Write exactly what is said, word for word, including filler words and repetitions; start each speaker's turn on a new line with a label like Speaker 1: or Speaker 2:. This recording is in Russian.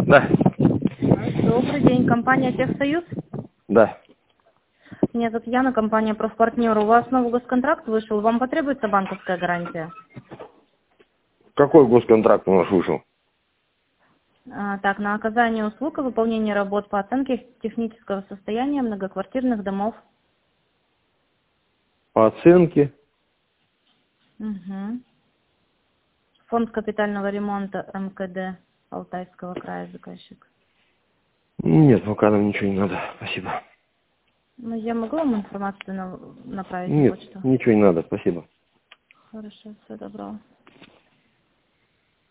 Speaker 1: Да.
Speaker 2: Добрый день, компания Техсоюз.
Speaker 1: Да.
Speaker 2: Меня зовут Яна, компания Профпартнер. У вас новый госконтракт вышел, вам потребуется банковская гарантия?
Speaker 1: Какой госконтракт у нас вышел?
Speaker 2: А, так, на оказание услуг и выполнение работ по оценке технического состояния многоквартирных домов.
Speaker 1: По оценке?
Speaker 2: Угу. Фонд капитального ремонта МКД Алтайского края, заказчик.
Speaker 1: Нет, пока нам ничего не надо. Спасибо.
Speaker 2: Ну, я могу вам информацию на- направить на
Speaker 1: Нет,
Speaker 2: почту?
Speaker 1: ничего не надо. Спасибо.
Speaker 2: Хорошо, всего доброго.